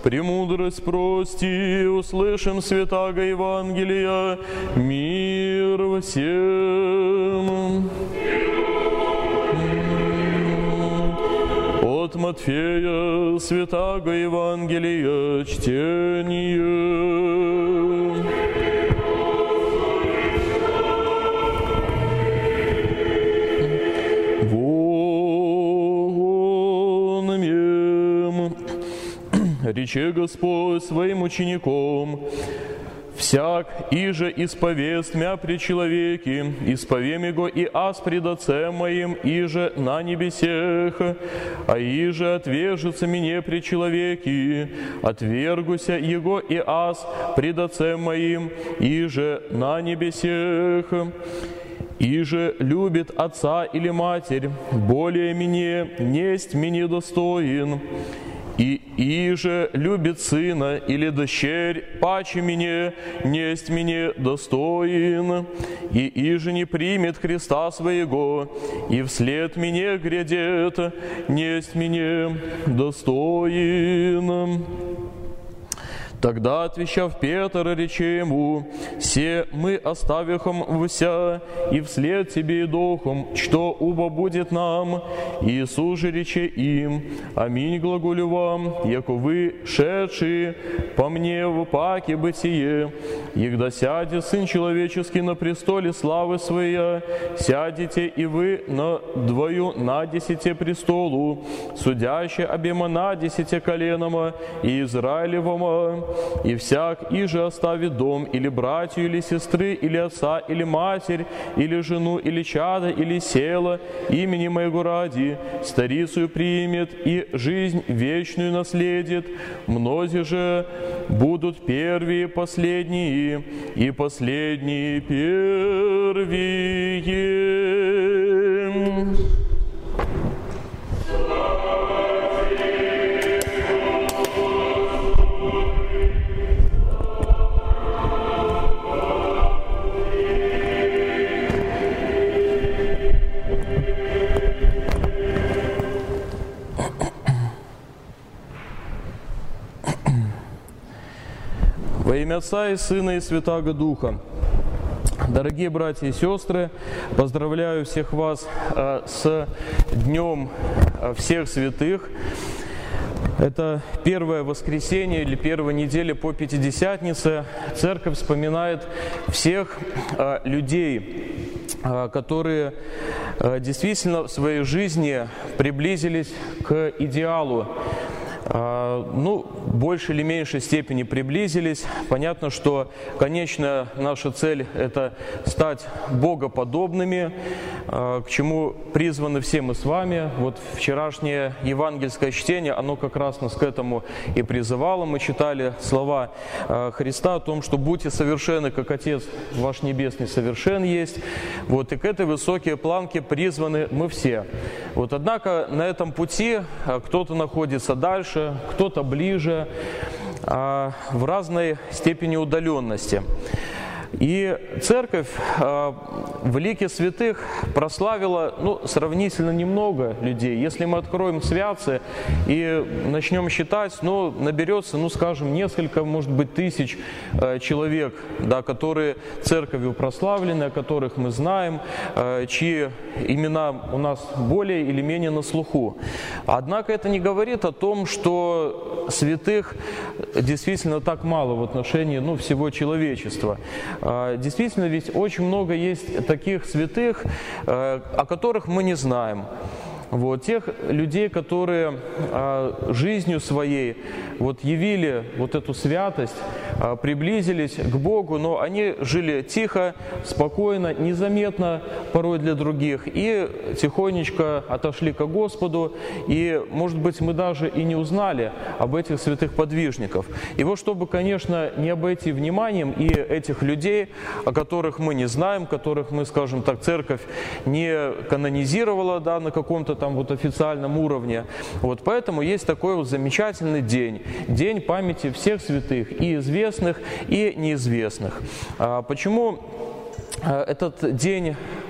Премудрость прости, услышим святаго Евангелия, мир всем. От Матфея святаго Евангелия чтение. Рече Господь своим учеником: «Всяк, иже исповест мя при человеке, исповем его и аз пред Отцем моим, иже на небесех, а иже отвержется мне при человеке, отвергуся его и аз пред Отцем моим, иже на небесех. Иже любит отца или матерь, более мне, несть мне достоин. И иже любит сына или дочерь, паче мне, несть мне достоин, и иже не примет креста своего, и вслед мне грядет, несть мне достоин». Тогда, отвечав Петр, рече ему: «Се мы оставихом вся, и вслед тебе и духом, что убо будет нам». Иисус же рече им: «Аминь глаголю вам, яко вы шедшие по мне в паке бытие, егда сядет Сын Человеческий на престоле славы Своей, сядете и вы на двою на 10 престолу, судяще обема на 10 коленома и Израилевома. И всяк иже оставит дом, или братью, или сестры, или отца, или матерь, или жену, или чада, или села, имени моего ради, старицу примет и жизнь вечную наследит. Многие же будут первые последние, и последние первые». Во имя Отца и Сына и Святаго Духа. Дорогие братья и сестры, поздравляю всех вас с Днем всех святых. Это первое воскресенье или первая неделя по Пятидесятнице. Церковь вспоминает всех людей, которые действительно в своей жизни приблизились к идеалу. В большей или меньшей степени приблизились. Понятно, что конечная наша цель – это стать богоподобными, к чему призваны все мы с вами. Вот вчерашнее евангельское чтение, оно как раз нас к этому и призывало. Мы читали слова Христа о том, что «будьте совершенны, как Отец ваш Небесный совершен есть». Вот, и к этой высокой планке призваны мы все. Вот, однако на этом пути кто-то находится дальше, кто-то ближе, в разной степени удаленности. И церковь в лике святых прославила сравнительно немного людей. Если мы откроем святцы и начнем считать, наберется, скажем, несколько, может быть, тысяч человек, да, которые церковью прославлены, о которых мы знаем, чьи имена у нас более или менее на слуху. Однако это не говорит о том, что святых действительно так мало в отношении всего человечества. Действительно, ведь очень много есть таких святых, о которых мы не знаем. Вот, тех людей, которые жизнью своей явили эту святость, приблизились к Богу, но они жили тихо, спокойно, незаметно порой для других, и тихонечко отошли ко Господу, и, может быть, мы даже и не узнали об этих святых подвижников. И вот, чтобы, конечно, не обойти вниманием и этих людей, о которых мы не знаем, которых мы, скажем так, церковь не канонизировала, да, на каком-то там официальном уровне. Поэтому есть такой замечательный день. День памяти всех святых, и известных, и неизвестных. Почему этот день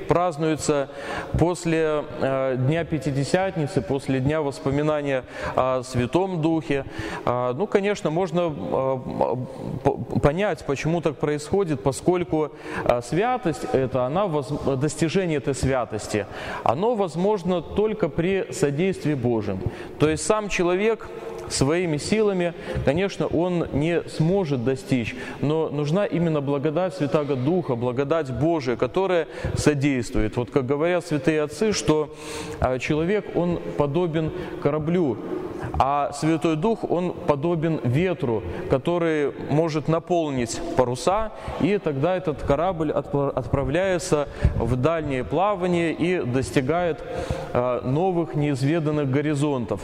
празднуется после Дня Пятидесятницы, после Дня воспоминания о Святом Духе. Ну, конечно, можно понять, почему так происходит, поскольку святость достижение этой святости, оно возможно только при содействии Божьем. То есть сам человек своими силами, конечно, он не сможет достичь, но нужна именно благодать Святаго Духа, благодать Божия, которая содействует. Вот как говорят святые отцы, что человек, он подобен кораблю, а Святой Дух, он подобен ветру, который может наполнить паруса, и тогда этот корабль отправляется в дальнее плавание и достигает новых неизведанных горизонтов.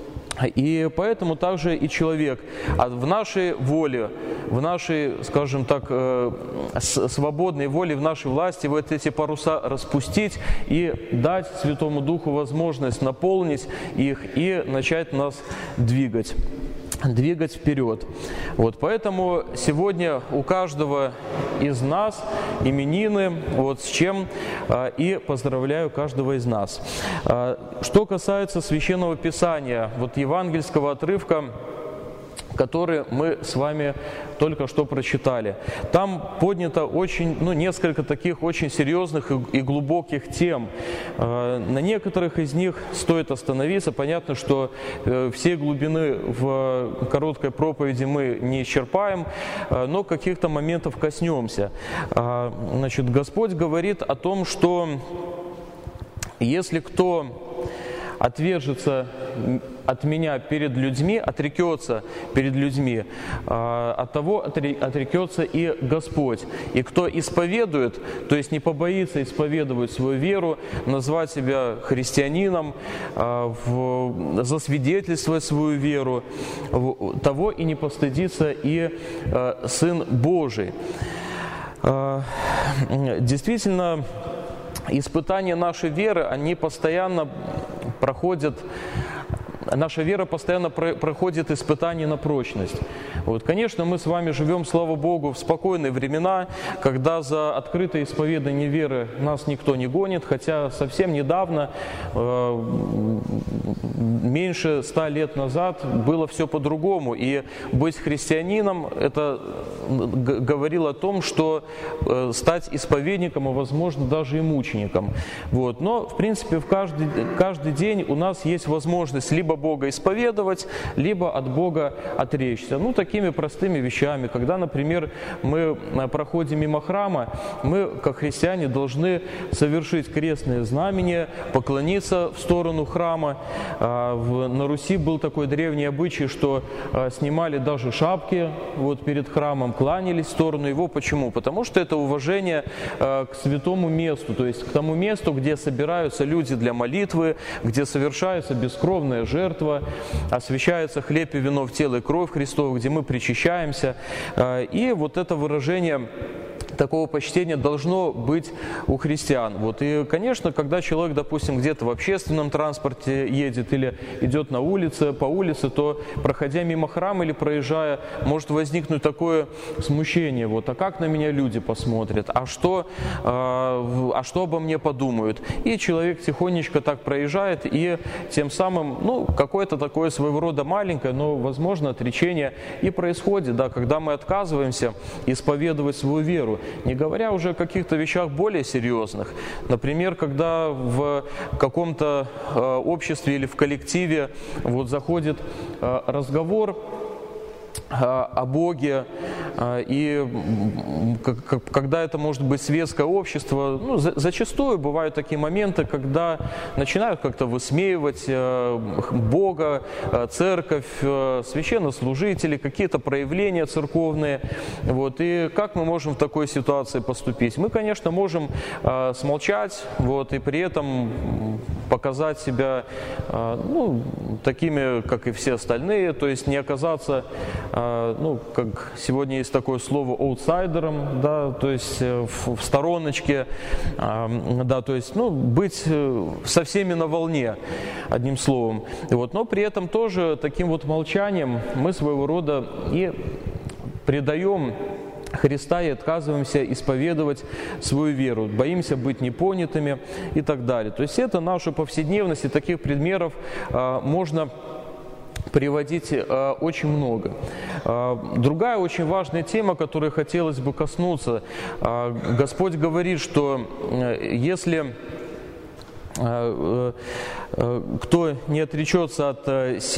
И поэтому также и человек в нашей воле, в нашей, скажем так, свободной воле, в нашей власти вот эти паруса распустить и дать Святому Духу возможность наполнить их и начать нас двигать вперед. Вот, поэтому сегодня у каждого из нас именины, вот с чем и поздравляю каждого из нас. Что касается Священного Писания, вот евангельского отрывка, который мы с вами только что прочитали. Там поднято несколько таких очень серьезных и глубоких тем. На некоторых из них стоит остановиться. Понятно, что всей глубины в короткой проповеди мы не исчерпаем, но каких-то моментов коснемся. Значит, Господь говорит о том, что если кто отвержется от меня перед людьми, отрекется перед людьми, от того отрекется и Господь. И кто исповедует, то есть не побоится исповедовать свою веру, назвать себя христианином, засвидетельствовать свою веру, того и не постыдится и Сын Божий. Действительно, испытания нашей веры, они постоянно проходят, наша вера постоянно проходит испытания на прочность. Вот, конечно, мы с вами живем, слава Богу, в спокойные времена, когда за открытое исповедание веры нас никто не гонит, хотя совсем недавно, меньше 100 лет назад, было все по-другому. И быть христианином, это говорило о том, что стать исповедником, а возможно даже и мучеником. Вот. Но, в принципе, каждый день у нас есть возможность либо Бога исповедовать, либо от Бога отречься. Ну, такими простыми вещами. Когда, например, мы проходим мимо храма, мы, как христиане, должны совершить крестное знамение, поклониться в сторону храма. На Руси был такой древний обычай, что снимали даже шапки вот перед храмом, кланялись в сторону его. Почему? Потому что это уважение к святому месту, то есть к тому месту, где собираются люди для молитвы, где совершается бескровная жертва, освящается хлеб и вино в тело и кровь Христова, где мы причащаемся. И вот это выражение такого почтения должно быть у христиан. Вот. И, конечно, когда человек, допустим, где-то в общественном транспорте едет или идет по улице, то, проходя мимо храма или проезжая, может возникнуть такое смущение. Вот, а как на меня люди посмотрят? А что обо мне подумают? И человек тихонечко так проезжает, и тем самым, какое-то такое своего рода маленькое, но, возможно, отречение и происходит, да, когда мы отказываемся исповедовать свою веру. Не говоря уже о каких-то вещах более серьезных. Например, когда в каком-то обществе или в коллективе вот заходит разговор о Боге, и когда это может быть светское общество, зачастую бывают такие моменты, когда начинают как-то высмеивать Бога, церковь, священнослужителей, какие-то проявления церковные. Вот. И как мы можем в такой ситуации поступить? Мы, конечно, можем смолчать, вот, и при этом показать себя такими, как и все остальные, то есть не оказаться, как сегодня есть такое слово, аутсайдером, да, то есть в стороночке, да, то есть, быть со всеми на волне, одним словом. Вот, но при этом тоже таким вот молчанием мы своего рода и придаем Христа и отказываемся исповедовать свою веру, боимся быть непонятыми и так далее. То есть это наша повседневность, и таких примеров можно приводить очень много. Другая очень важная тема, которой хотелось бы коснуться. Господь говорит, что если кто не отречется от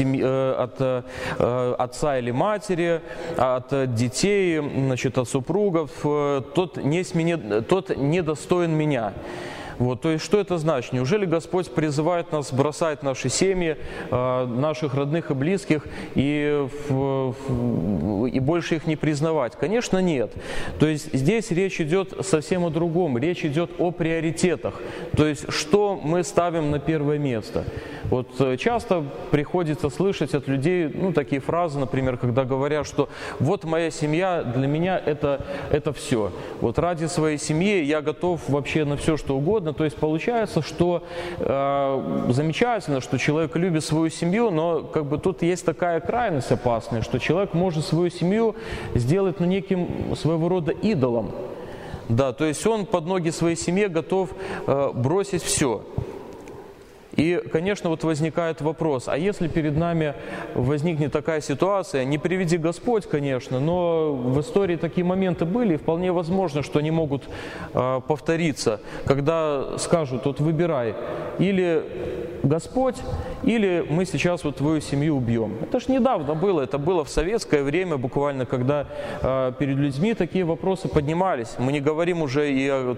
отца или матери, от детей, значит, от супругов, тот недостоин меня. Вот, то есть, что это значит? Неужели Господь призывает нас бросать наши семьи, наших родных и близких и больше их не признавать? Конечно, нет. То есть, здесь речь идет совсем о другом. Речь идет о приоритетах. То есть, что мы ставим на первое место. Вот часто приходится слышать от людей, такие фразы, например, когда говорят, что вот моя семья, для меня это все. Вот ради своей семьи я готов вообще на все, что угодно. То есть получается, что замечательно, что человек любит свою семью, но как бы тут есть такая крайность опасная, что человек может свою семью сделать неким своего рода идолом. Да, то есть он под ноги своей семье готов бросить все. И, конечно, вот возникает вопрос, а если перед нами возникнет такая ситуация, не приведи Господь, конечно, но в истории такие моменты были, и вполне возможно, что они могут повториться, когда скажут, вот выбирай, или Господь, или мы сейчас вот твою семью убьем. Это ж недавно было, это было в советское время буквально, когда перед людьми такие вопросы поднимались. Мы не говорим уже и о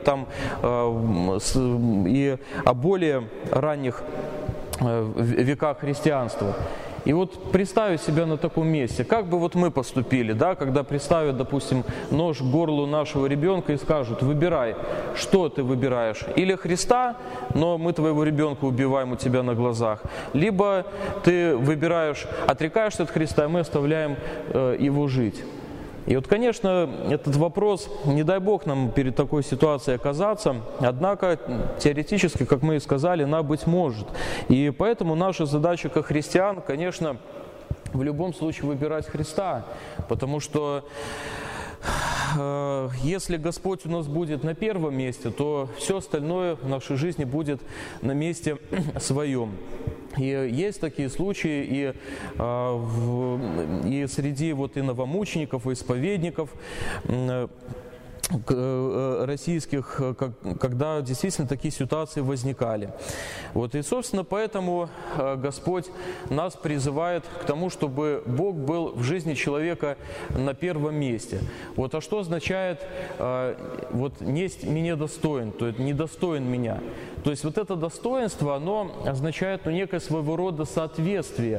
более ранних веках христианства. И вот представить себя на таком месте, как бы вот мы поступили, да, когда представят, допустим, нож к горлу нашего ребенка и скажут, выбирай, что ты выбираешь, или Христа, но мы твоего ребенка убиваем у тебя на глазах, либо ты выбираешь, отрекаешься от Христа, и мы оставляем его жить. И вот, конечно, этот вопрос, не дай Бог нам перед такой ситуацией оказаться, однако теоретически, как мы и сказали, она быть может. И поэтому наша задача как христиан, конечно, в любом случае выбирать Христа, потому что если Господь у нас будет на первом месте, то все остальное в нашей жизни будет на месте своем. И есть такие случаи и среди вот и новомучеников, и исповедников российских, когда действительно такие ситуации возникали. Вот, и, собственно, поэтому Господь нас призывает к тому, чтобы Бог был в жизни человека на первом месте. Вот, а что означает вот «несть меня достоин», то есть «недостоин меня». То есть вот это достоинство, оно означает некое своего рода соответствие,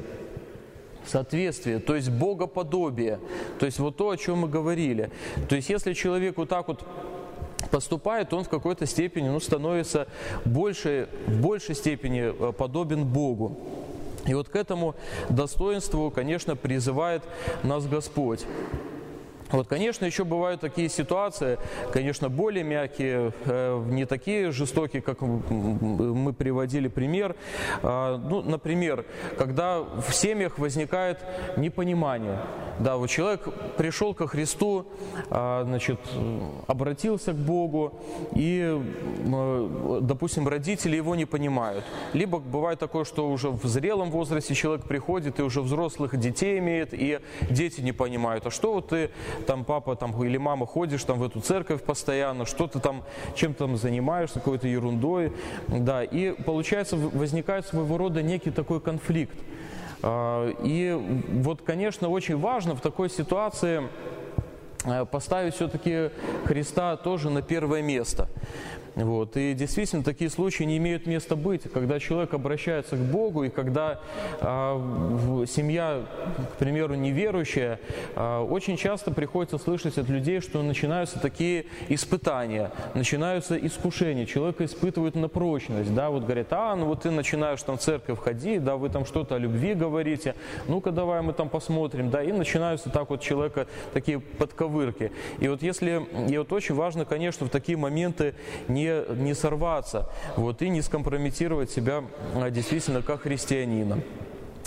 то есть богоподобие, то есть вот то, о чем мы говорили. То есть если человек вот так вот поступает, он в какой-то степени становится в большей степени подобен Богу. И вот к этому достоинству, конечно, призывает нас Господь. Вот, конечно, еще бывают такие ситуации, конечно, более мягкие, не такие жестокие, как мы приводили пример. Например, когда в семьях возникает непонимание. Да, вот человек пришел ко Христу, значит, обратился к Богу, и, допустим, родители его не понимают. Либо бывает такое, что уже в зрелом возрасте человек приходит и уже взрослых детей имеет, и дети не понимают, а что вот ты там, папа там, или мама, ходишь там в эту церковь постоянно, что ты там, чем-то там занимаешься, какой-то ерундой, да, и получается возникает своего рода некий такой конфликт. И вот, конечно, очень важно в такой ситуации поставить все-таки Христа тоже на первое место. Вот. И действительно, такие случаи не имеют места быть, когда человек обращается к Богу, и когда семья, к примеру, неверующая, очень часто приходится слышать от людей, что начинаются такие испытания, начинаются искушения, человека испытывают на прочность, да, вот говорят, ну вот ты начинаешь там в церковь ходить, да, вы там что-то о любви говорите, ну-ка давай мы там посмотрим, да, и начинаются так вот человека такие подковырки. И вот очень важно, конечно, в такие моменты не сорваться, вот, и не скомпрометировать себя действительно как христианина.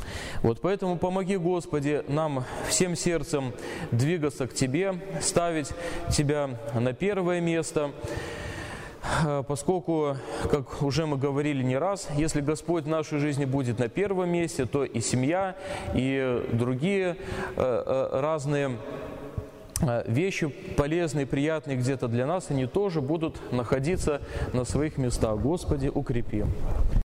Вот поэтому помоги, Господи, нам всем сердцем двигаться к Тебе, ставить Тебя на первое место, поскольку, как уже мы говорили не раз, если Господь в нашей жизни будет на первом месте, то и семья, и другие разные вещи полезные, приятные где-то для нас, они тоже будут находиться на своих местах. Господи, укрепи.